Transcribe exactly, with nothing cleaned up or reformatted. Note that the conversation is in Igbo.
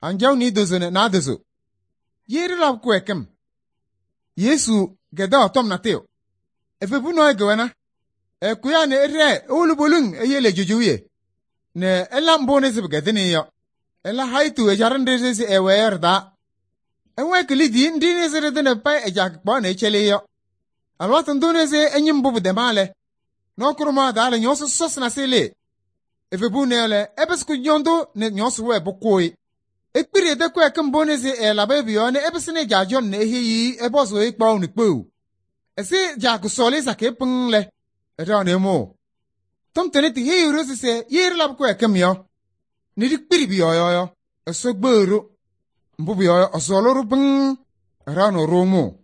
Anjaw ni dozone na dozo. Yeri lab kwekem. Yesu geda otom na teo. Efe buno egwana. E kuya ne ere ulu bulung eyele jujuye. Ne ela mbone se begedini yo. Ela haitu e jarande se ewer da. Enwe klidi ndi ne se de ne pa e jak bo ne chele yo. Alwat ndone se enyim bubu de male. No kuruma da le nyoso sos na sele. Efe bunele ebesku nyondo ne nyoso we bokoi. Ekpiri de kwa kembone se e la bebi yo ne ebesine jajon ne hi eboso ikpa onikpo. Ese jak sole sake pungle. Eta ne mo. Tom teneti hi urosi se yeri lab kwa kemyo. Ni dikpiri bi yo yo. Eso gbero. Mbubi yo osolo rupeng. Era no romo.